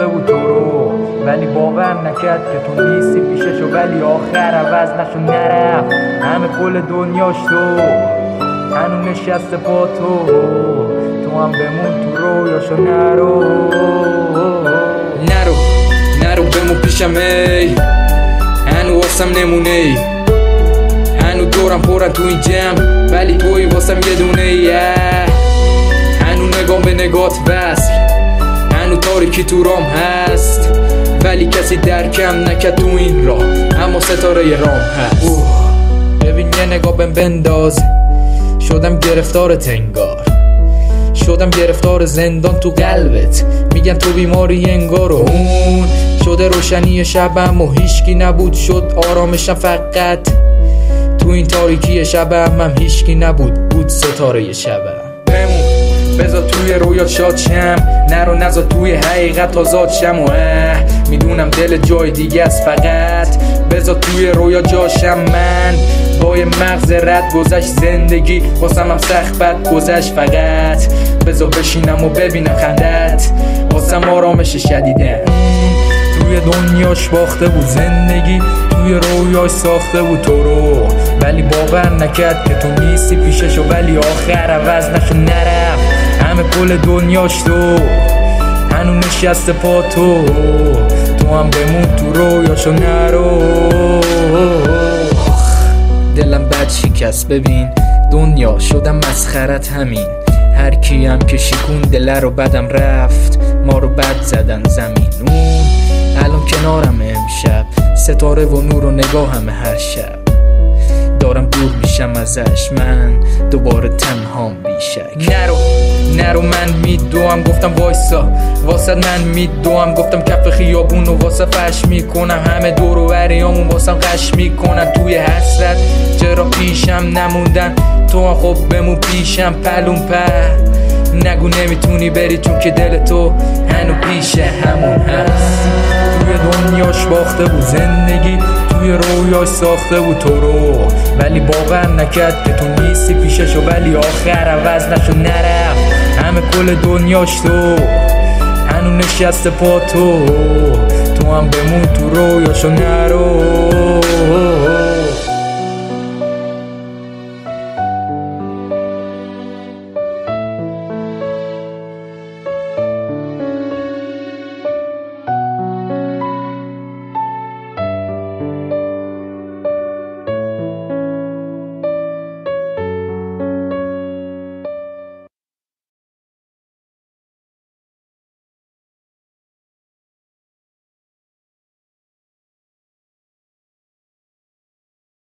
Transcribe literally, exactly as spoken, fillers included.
بود تو رو، ولی باور نکرد که تو نیستی پیششو، ولی آخر عوض نشو نرفت همه کل دنیاش تو، هنو نشسته پا تو، تو هم بمون تو رویاشو نرو نرو نرو بمون پیشم ای، هنو واسم نمونه ای، هنو دورم پرن تو این جمع ولی توی واسم یه دونه ای، هنو نگام به نگات وصل، هنو تاریکی تو رام هست ولی کسی درکم نکرد تو این راه، اما ستاره ی رام هست. ببین یه نگاه بهم بنداز، شدم گرفتار تنگار، شدم گرفتار زندان تو قلبت، میگن تو بیماری انگار، و اون شده روشنی شبم و هیچکی نبود شد آرامشم، فقط تو این تاریکی شبم هم هیچکی نبود بود ستاره ی شبم. بمون بذار توی رویا شاد شم، نرو نذار توی حقیقت آزاد شم، و میدونم دل جای دیگه است، فقط بذار توی رویا جاشم. من با یه مغز رد گذشت زندگی واسم هم سخت بد گذشت، فقط بذار بشینم و ببینم خندت واسم آرامش شدیده. توی دنیاش باخته بود زندگی، توی رویاش ساخته بود تو رو، ولی باور نکرد که تو نیستی پیششو، ولی آخر عوض نشو نرفت همه کل دنیاش تو، هنو نشسته پا تو، تو هم بمون تو رویاشو نرو. دلم بد شکست، ببین دنیا شدم مسخرت همین، هر کیم که شیکون دل رو بدم رفت، ما رو بد زدن زمین، اون الان کنارم امشب، ستاره و نور و نگاهم هر شب، دارم دور میشم ازش، من دوباره تنهام بیشک. نرو نرو من میدوام گفتم وایسا واسه من میدوام، گفتم کف خیابون و واسه فش میکنم، همه دور و بریامون واسم قش میکنن، توی حسرت چرا پیشم نموندن، تو هم خب بمون پیشم پلون پر، نگو نمیتونی بری چون که دل تو هنو پیش همون هست. توی دنیاش باخته بود زندگی، توی رویاش ساخته بود تو رو، ولی باور نکرد که تو نیستی پیششو، ولی آخر عوض نشو نرفت همه کل دنیاش تو، هنو نشسته پا تو، تو هم بمون تو رویاشو نرو.